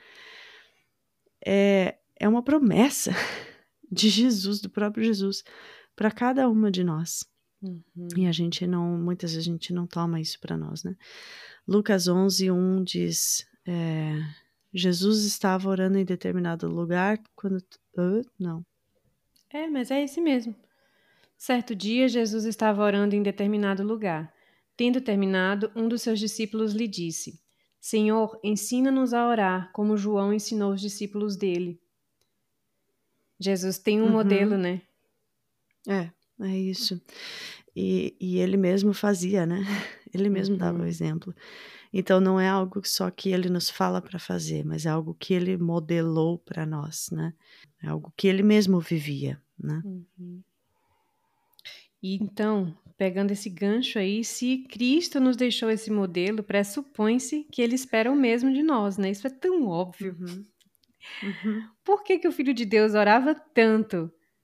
É, é uma promessa de Jesus, do próprio Jesus, para cada uma de nós. Uhum. E a gente não, muitas vezes a gente não toma isso para nós, né? Lucas onze, um diz: é, Jesus estava orando em determinado lugar quando. Uh, não. É, mas é esse mesmo. Certo dia, Jesus estava orando em determinado lugar. Tendo terminado, um dos seus discípulos lhe disse: Senhor, ensina-nos a orar, como João ensinou os discípulos dele. Jesus tem um Uhum. modelo, né? É, é isso. E, e ele mesmo fazia, né? Ele mesmo Uhum. dava o exemplo. Então não é algo só que ele nos fala para fazer, mas é algo que ele modelou para nós, né? É algo que ele mesmo vivia, né? Uhum. E então, pegando esse gancho aí, se Cristo nos deixou esse modelo, pressupõe-se que ele espera o mesmo de nós, né? Isso é tão óbvio. Uhum. Uhum. Por que que o Filho de Deus orava tanto?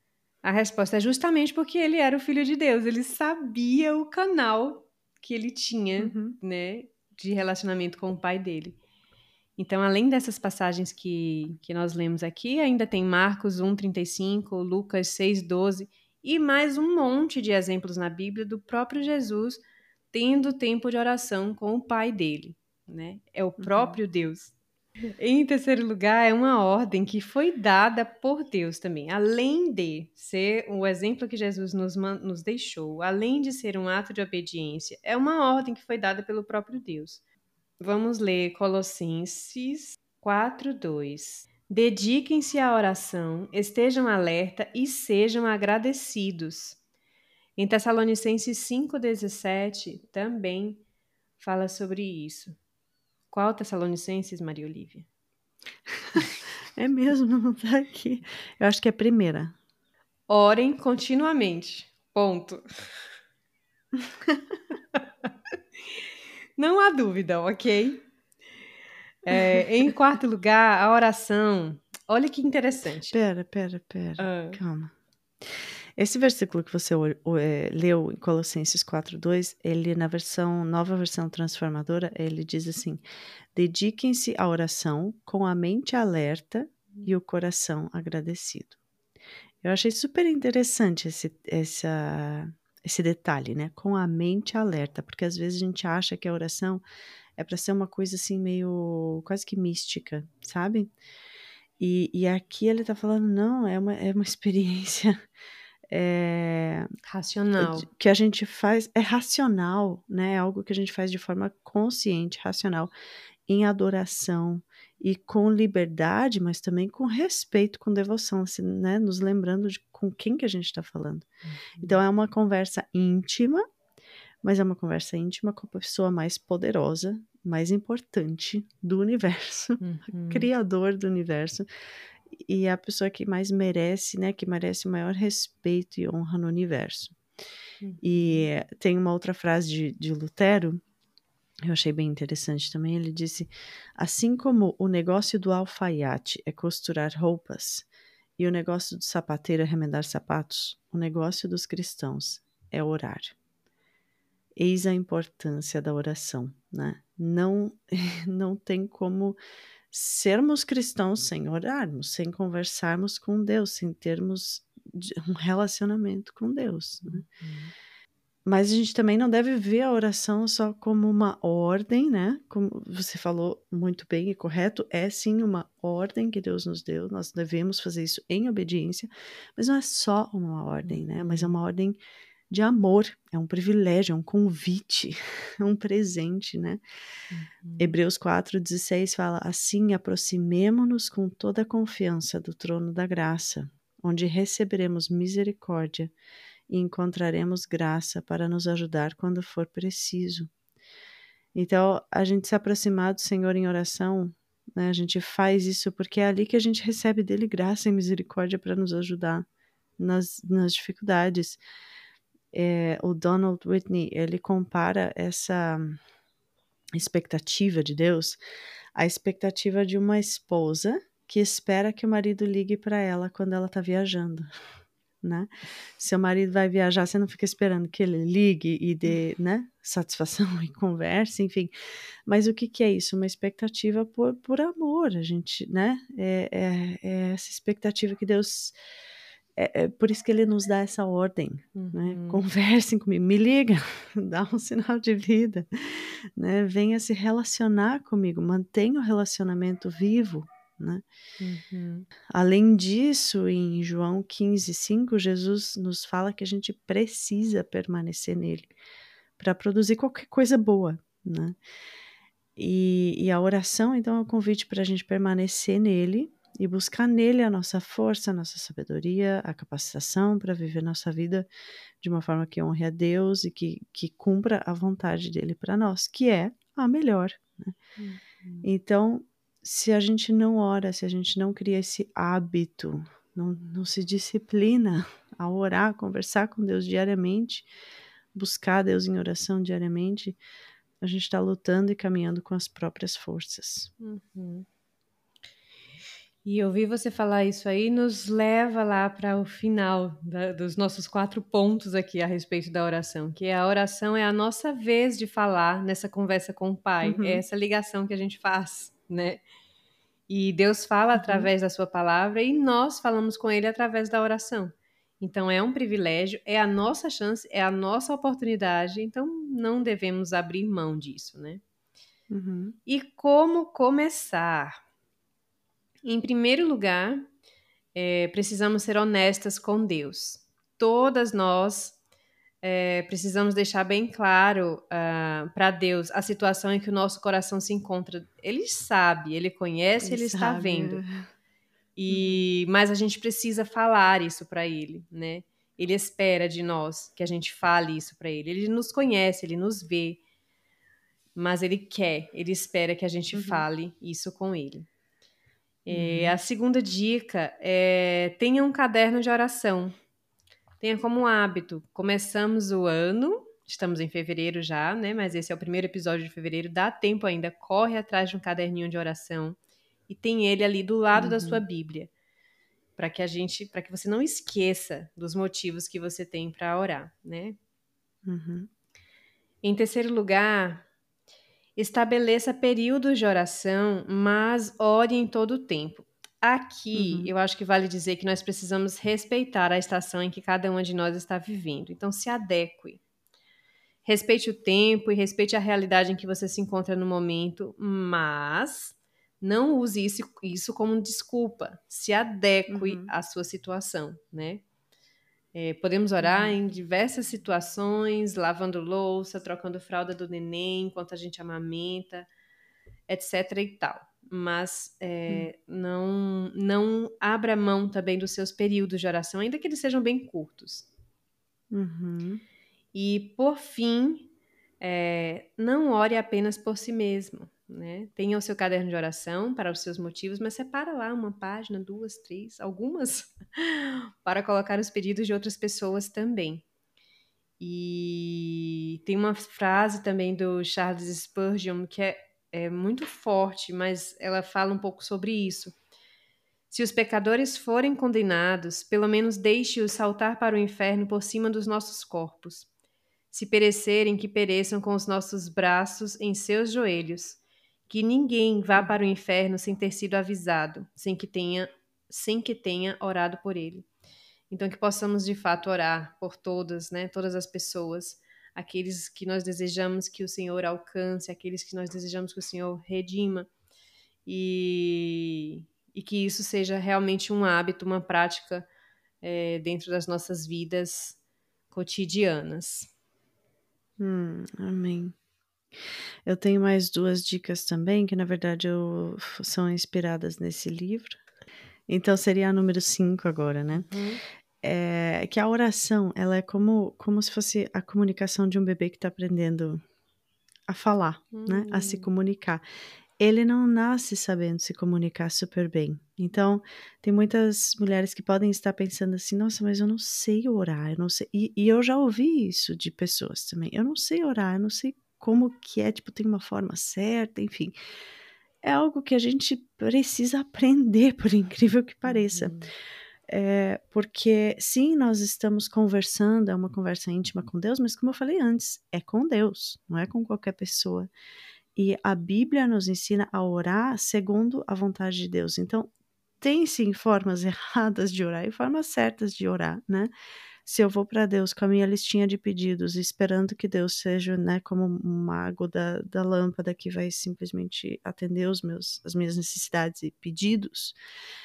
A resposta é justamente porque ele era o Filho de Deus. Ele sabia o canal que ele tinha, Uhum. né, de relacionamento com o pai dele. Então, além dessas passagens que, que nós lemos aqui, ainda tem Marcos um, trinta e cinco, Lucas seis, doze e mais um monte de exemplos na Bíblia do próprio Jesus tendo tempo de oração com o pai dele, né? É o próprio Uhum. Deus. Em terceiro lugar, é uma ordem que foi dada por Deus também. Além de ser o exemplo que Jesus nos, nos deixou, além de ser um ato de obediência, é uma ordem que foi dada pelo próprio Deus. Vamos ler Colossenses quatro, dois. Dediquem-se à oração, estejam alerta e sejam agradecidos. Em Tessalonicenses cinco, dezessete, também fala sobre isso. Qual Tessalonicenses, Maria Olívia? É mesmo, não tá aqui. Eu acho que é a primeira. Orem continuamente. Ponto. Não há dúvida, ok? É, em quarto lugar, a oração. Olha que interessante. Pera, pera, pera. Ah. Calma. Esse versículo que você é, leu em Colossenses quatro, dois, ele na versão, nova versão transformadora, ele diz assim: dediquem-se à oração com a mente alerta e o coração agradecido. Eu achei super interessante esse, essa, esse detalhe, né? Com a mente alerta, porque às vezes a gente acha que a oração é para ser uma coisa assim meio quase que mística, sabe? E, e aqui ele tá falando, não, é uma, é uma experiência é, Racional. que a gente faz, é racional, né? É algo que a gente faz de forma consciente, racional, em adoração e com liberdade, mas também com respeito, com devoção, assim, né? Nos lembrando de com quem que a gente está falando. Uhum. Então é uma conversa íntima, mas é uma conversa íntima com a pessoa mais poderosa, mais importante do universo, Uhum. criador do universo, e é a pessoa que mais merece, né? Que merece o maior respeito e honra no universo. Uhum. E tem uma outra frase de, de Lutero, eu achei bem interessante também. Ele disse: assim como o negócio do alfaiate é costurar roupas e o negócio do sapateiro é remendar sapatos, o negócio dos cristãos é orar. Eis a importância da oração, né? Não, não tem como sermos cristãos sem orarmos, sem conversarmos com Deus, sem termos um relacionamento com Deus, né? Uhum. Mas a gente também não deve ver a oração só como uma ordem, né? Como você falou muito bem e correto, é sim uma ordem que Deus nos deu, nós devemos fazer isso em obediência, mas não é só uma ordem, né? Mas é uma ordem de amor, é um privilégio, é um convite, é um presente, né? Uhum. Hebreus quatro, dezesseis fala: assim aproximemo-nos com toda a confiança do trono da graça, onde receberemos misericórdia e encontraremos graça para nos ajudar quando for preciso. Então, a gente se aproximar do Senhor em oração, né, a gente faz isso porque é ali que a gente recebe dele graça e misericórdia para nos ajudar nas, nas dificuldades. É, o Donald Whitney, ele compara essa expectativa de Deus à expectativa de uma esposa que espera que o marido ligue para ela quando ela está viajando. Né? Seu marido vai viajar, você não fica esperando que ele ligue e dê, né, satisfação e converse, enfim. Mas o que, que é isso? Uma expectativa por, por amor, a gente, né? É, é, é essa expectativa que Deus... É, é por isso que ele nos dá essa ordem, uhum. Né? Conversem comigo, me liga, dá um sinal de vida, né? Venha se relacionar comigo, mantenha o relacionamento vivo, né? Uhum. Além disso, em João quinze, cinco, Jesus nos fala que a gente precisa permanecer nele para produzir qualquer coisa boa, né? E, e a oração, então, é um convite para a gente permanecer nele e buscar nele a nossa força, a nossa sabedoria, a capacitação para viver nossa vida de uma forma que honre a Deus e que, que cumpra a vontade dele para nós, que é a melhor, né? Uhum. Então, se a gente não ora, se a gente não cria esse hábito, não, não se disciplina a orar, a conversar com Deus diariamente, buscar Deus em oração diariamente, a gente está lutando e caminhando com as próprias forças. Uhum. E ouvir você falar isso aí nos leva lá para o final da, dos nossos quatro pontos aqui a respeito da oração, que a oração é a nossa vez de falar nessa conversa com o Pai, é Uhum, essa ligação que a gente faz, né? E Deus fala uhum, através da sua palavra e nós falamos com Ele através da oração. Então é um privilégio, é a nossa chance, é a nossa oportunidade, então não devemos abrir mão disso, né? uhum, E como começar? Em primeiro lugar, é, precisamos ser honestas com Deus. Todas nós é, precisamos deixar bem claro uh, para Deus a situação em que o nosso coração se encontra. Ele sabe, ele conhece, ele ele está sabe. vendo. Uhum, E mas a gente precisa falar isso para ele, né? Ele espera de nós que a gente fale isso para ele. Ele nos conhece, ele nos vê, mas ele quer, ele espera que a gente uhum, fale isso com ele. É, a uhum, segunda dica é tenha um caderno de oração. Tenha como um hábito. Começamos o ano, estamos em fevereiro já, né? Mas esse é o primeiro episódio de fevereiro. Dá tempo ainda, corre atrás de um caderninho de oração e tem ele ali do lado da sua uhum, Bíblia, para que a gente, para que você não esqueça dos motivos que você tem para orar, né? uhum, Em terceiro lugar, estabeleça períodos de oração, mas ore em todo o tempo. Aqui, uhum, eu acho que vale dizer que nós precisamos respeitar a estação em que cada uma de nós está vivendo. Então, se adeque. Respeite o tempo e respeite a realidade em que você se encontra no momento, mas não use isso, isso como desculpa. Se adeque uhum, à sua situação, né? É, podemos orar uhum, em diversas situações, lavando louça, trocando fralda do neném, enquanto a gente amamenta, etc e tal. Mas é, não, não abra mão também dos seus períodos de oração, ainda que eles sejam bem curtos. uhum, E, por fim, é, não ore apenas por si mesmo, né? Tenha o seu caderno de oração para os seus motivos, mas separa lá uma página, duas, três, algumas, para colocar os pedidos de outras pessoas também. E tem uma frase também do Charles Spurgeon que é, é muito forte, mas ela fala um pouco sobre isso. Se os pecadores forem condenados, pelo menos deixe-os saltar para o inferno por cima dos nossos corpos. Se perecerem, que pereçam com os nossos braços em seus joelhos. Que ninguém vá para o uhum, inferno sem ter sido avisado, sem que tenha, sem que tenha orado por ele. Então, que possamos de fato orar por todas, né? Todas as pessoas, aqueles que nós desejamos que o Senhor alcance, aqueles que nós desejamos que o Senhor redima, e, e que isso seja realmente um hábito, uma prática é, dentro das nossas vidas cotidianas. hum, amém. Eu tenho mais duas dicas também, que na verdade eu, são inspiradas nesse livro. Então seria a número cinco agora, né? Uhum. É, que a oração, ela é como, como se fosse a comunicação de um bebê que está aprendendo a falar, né? A se Hum. comunicar. Ele não nasce sabendo se comunicar super bem. Então, tem muitas mulheres que podem estar pensando assim: nossa, mas eu não sei orar, eu não sei. E, e eu já ouvi isso de pessoas também. Eu não sei orar, eu não sei como que é, tipo, tem uma forma certa, enfim. É algo que a gente precisa aprender, por incrível que pareça. Uhum. É, porque sim, nós estamos conversando, é uma conversa íntima com Deus, mas como eu falei antes, é com Deus, não é com qualquer pessoa. E a Bíblia nos ensina a orar segundo a vontade de Deus. Então, tem sim formas erradas de orar e formas certas de orar, né? Se eu vou para Deus com a minha listinha de pedidos, esperando que Deus seja, né, como um mago da, da lâmpada que vai simplesmente atender os meus, as minhas necessidades e pedidos,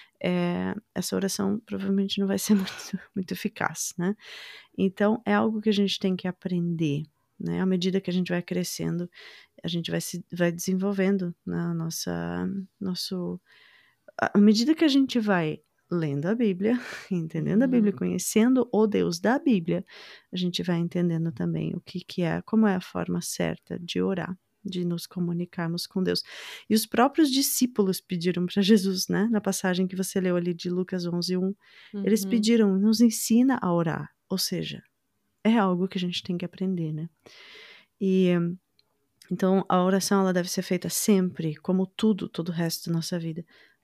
é, essa oração provavelmente não vai ser muito, muito eficaz, né? Então, é algo que a gente tem que aprender, né? À medida que a gente vai crescendo, a gente vai se vai desenvolvendo na nossa nosso à medida que a gente vai lendo a Bíblia, entendendo a Bíblia, Uhum. conhecendo o Deus da Bíblia, a gente vai entendendo também o que que é, como é a forma certa de orar, de nos comunicarmos com Deus. E os próprios discípulos pediram para Jesus, né, na passagem que você leu ali de Lucas onze, um, eles Uhum. pediram: "Nos ensina a orar", ou seja, é algo que a gente tem que aprender, né. E então a oração ela deve ser feita sempre, como tudo, todo o resto da nossa vida,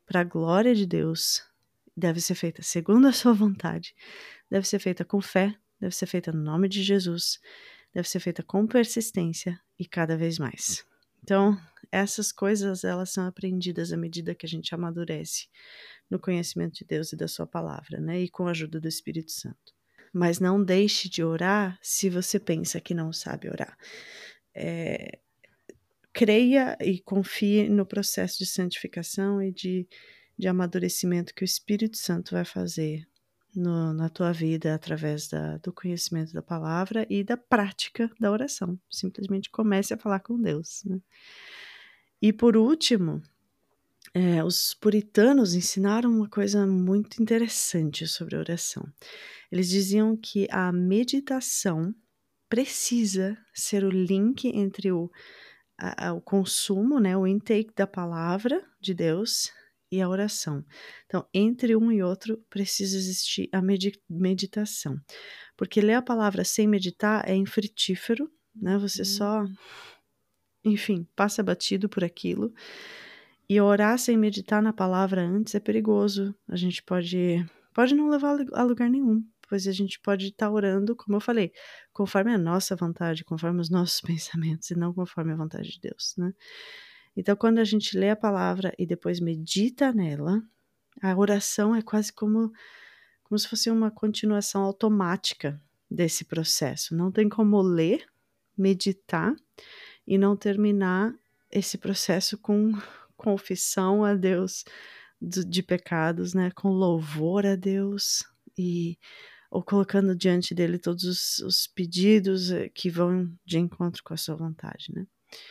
para a glória de Deus, deve ser feita segundo a sua vontade, deve ser feita com fé, deve ser feita no nome de Jesus, deve ser feita com persistência e cada vez mais. Então, essas coisas, elas são aprendidas à medida que a gente amadurece no conhecimento de Deus e da sua palavra, né? E com a ajuda do Espírito Santo. Mas não deixe de orar se você pensa que não sabe orar. É, creia e confie no processo de santificação e de, de amadurecimento que o Espírito Santo vai fazer no, na tua vida através da, do conhecimento da palavra e da prática da oração. Simplesmente comece a falar com Deus, né? E por último, é, os puritanos ensinaram uma coisa muito interessante sobre a oração. Eles diziam que a meditação precisa ser o link entre o, a, a, o consumo, né, o intake da palavra de Deus e a oração. Então, entre um e outro precisa existir a med- meditação. Porque ler a palavra sem meditar é infrutífero, né? Você hum. só, enfim, passa batido por aquilo. E orar sem meditar na palavra antes é perigoso. A gente pode, pode não levar a lugar nenhum, pois a gente pode estar orando, como eu falei, conforme a nossa vontade, conforme os nossos pensamentos, e não conforme a vontade de Deus, né? Então, quando a gente lê a palavra e depois medita nela, a oração é quase como, como se fosse uma continuação automática desse processo. Não tem como ler, meditar e não terminar esse processo com confissão a Deus de, de pecados, né? Com louvor a Deus e ou colocando diante dele todos os, os pedidos que vão de encontro com a sua vontade, né?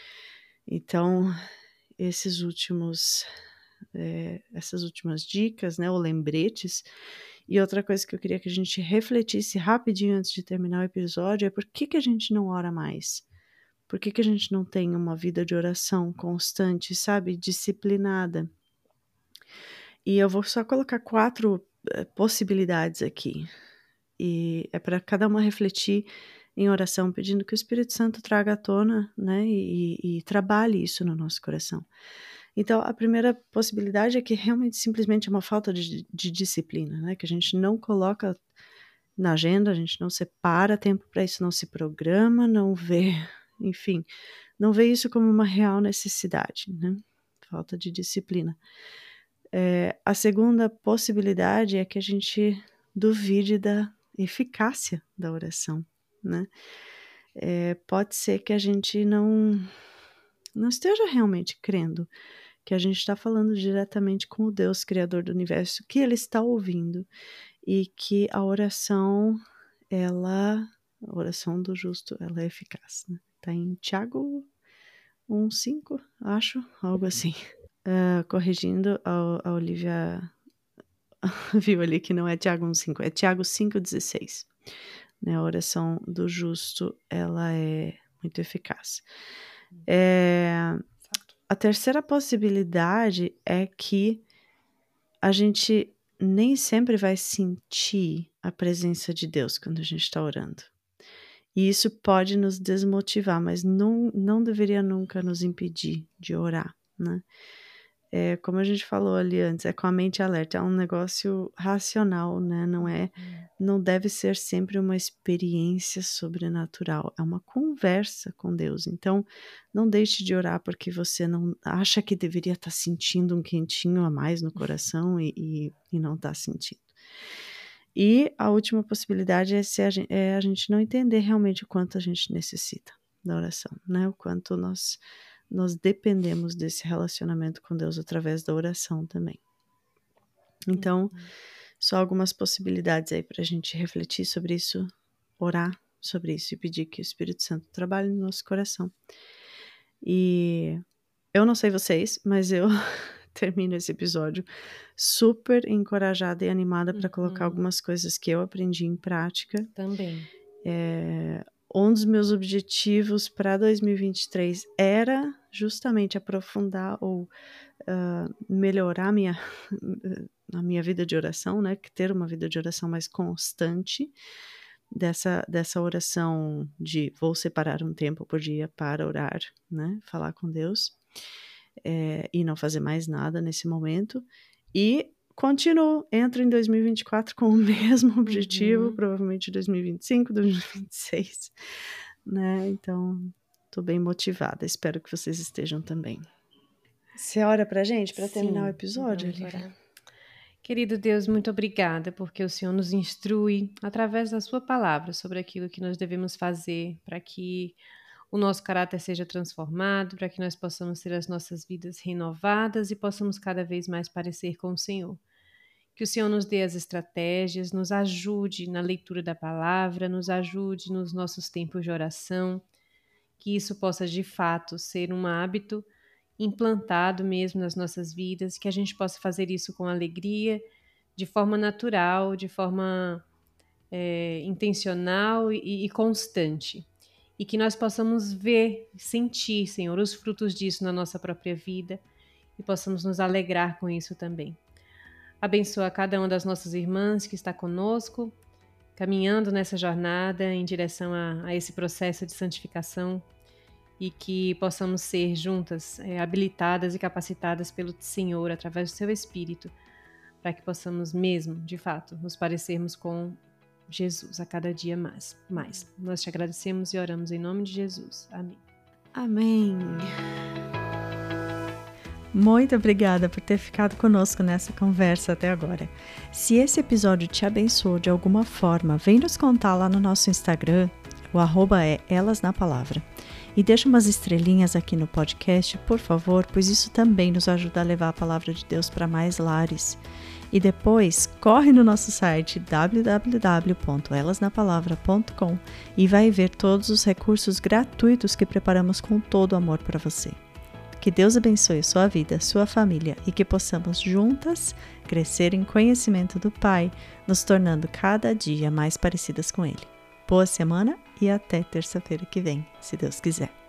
Então, esses últimos, é, essas últimas dicas, né, ou lembretes. E outra coisa que eu queria que a gente refletisse rapidinho antes de terminar o episódio é por que, que a gente não ora mais? Por que, que a gente não tem uma vida de oração constante, sabe, disciplinada? E eu vou só colocar quatro uh, possibilidades aqui. E é para cada uma refletir em oração, pedindo que o Espírito Santo traga à tona, né, e, e, e trabalhe isso no nosso coração. Então, a primeira possibilidade é que realmente simplesmente é uma falta de, de disciplina, né, que a gente não coloca na agenda, a gente não separa tempo para isso, não se programa, não vê, enfim, não vê isso como uma real necessidade, né, falta de disciplina. É, a segunda possibilidade é que a gente duvide da eficácia da oração, né? É, pode ser que a gente não, não esteja realmente crendo que a gente está falando diretamente com o Deus Criador do Universo, que Ele está ouvindo e que a oração, ela, a oração do justo, ela é eficaz, né? Tá em Tiago um, cinco, acho, algo assim. Uh, corrigindo, a, a Olivia viu ali que não é Tiago um, cinco, é Tiago cinco, dezesseis. Né, a oração do justo, ela é muito eficaz. É, a terceira possibilidade é que a gente nem sempre vai sentir a presença de Deus quando a gente está orando. E isso pode nos desmotivar, mas não, não deveria nunca nos impedir de orar, né? É, como a gente falou ali antes, é com a mente alerta, é um negócio racional, né? Não é, não deve ser sempre uma experiência sobrenatural, é uma conversa com Deus. Então, não deixe de orar porque você não acha que deveria estar sentindo um quentinho a mais no coração e, e, e não está sentindo. E a última possibilidade é, se a gente, é a gente não entender realmente o quanto a gente necessita da oração, né? O quanto nós nós dependemos desse relacionamento com Deus através da oração também. Então, uhum. Só algumas possibilidades aí para a gente refletir sobre isso, orar sobre isso e pedir que o Espírito Santo trabalhe no nosso coração. E eu não sei vocês, mas eu termino esse episódio super encorajada e animada para uhum. colocar algumas coisas que eu aprendi em prática. Também. É, um dos meus objetivos para dois mil e vinte e três era justamente aprofundar ou uh, melhorar a minha, a minha vida de oração, né? Ter uma vida de oração mais constante, dessa, dessa oração de vou separar um tempo por dia para orar, né? Falar com Deus. é, e não fazer mais nada nesse momento. E continuo, entro em dois mil e vinte e quatro com o mesmo objetivo, Uhum. provavelmente dois mil e vinte e cinco, dois mil e vinte e seis, né? Então, tô bem motivada, espero que vocês estejam também. Você ora pra gente, para terminar o episódio, vamos Lívia? orar. Querido Deus, muito obrigada, porque o Senhor nos instrui através da sua palavra sobre aquilo que nós devemos fazer para que o nosso caráter seja transformado, para que nós possamos ter as nossas vidas renovadas e possamos cada vez mais parecer com o Senhor. Que o Senhor nos dê as estratégias, nos ajude na leitura da palavra, nos ajude nos nossos tempos de oração, que isso possa de fato ser um hábito implantado mesmo nas nossas vidas, que a gente possa fazer isso com alegria, de forma natural, de forma é, intencional e, e constante. E que nós possamos ver, sentir, Senhor, os frutos disso na nossa própria vida e possamos nos alegrar com isso também. Abençoa cada uma das nossas irmãs que está conosco, caminhando nessa jornada em direção a, a esse processo de santificação e que possamos ser juntas é, habilitadas e capacitadas pelo Senhor através do seu Espírito, para que possamos mesmo, de fato, nos parecermos com Jesus a cada dia mais. mais. Nós te agradecemos e oramos em nome de Jesus. Amém. Amém. Muito obrigada por ter ficado conosco nessa conversa até agora. Se esse episódio te abençoou de alguma forma, vem nos contar lá no nosso Instagram, o arroba é Elas na Palavra. E deixa umas estrelinhas aqui no podcast, por favor, pois isso também nos ajuda a levar a palavra de Deus para mais lares. E depois, corre no nosso site w w w ponto elas na palavra ponto com e vai ver todos os recursos gratuitos que preparamos com todo amor para você. Que Deus abençoe sua vida, sua família e que possamos juntas crescer em conhecimento do Pai, nos tornando cada dia mais parecidas com Ele. Boa semana e até terça-feira que vem, se Deus quiser.